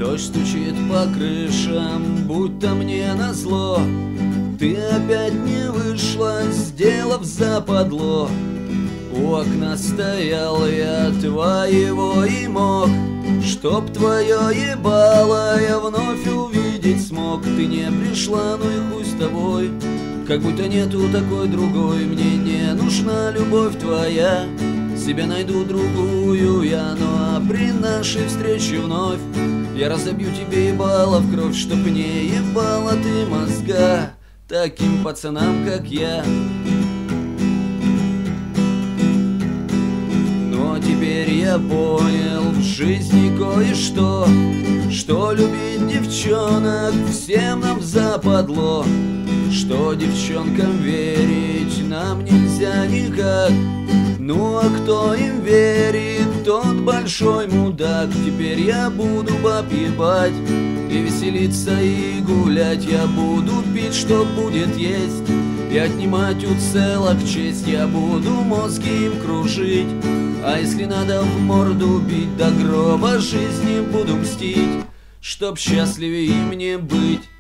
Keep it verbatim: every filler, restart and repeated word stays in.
Дождь стучит по крышам, будто мне назло. Ты опять не вышла, сделав западло. У окна стоял я твоего и мог, чтоб твое ебало я вновь увидеть смог. Ты не пришла, ну и хуй с тобой, как будто нету такой другой. Мне не нужна любовь твоя, себе найду другую я. Ну а при нашей встрече вновь я разобью тебе ебало в кровь, чтоб не ебала ты мозга таким пацанам, как я. Но теперь я понял в жизни кое-что, что любить девчонок всем нам западло, что девчонкам верить нам нельзя никак. Ну а кто им верит, тот большой мудак. Теперь я буду баб ебать и веселиться и гулять. Я буду пить, что будет есть, и отнимать у целок честь. Я буду мозги им кружить, а если надо в морду бить, до гроба жизни буду мстить, чтоб счастливее им не быть.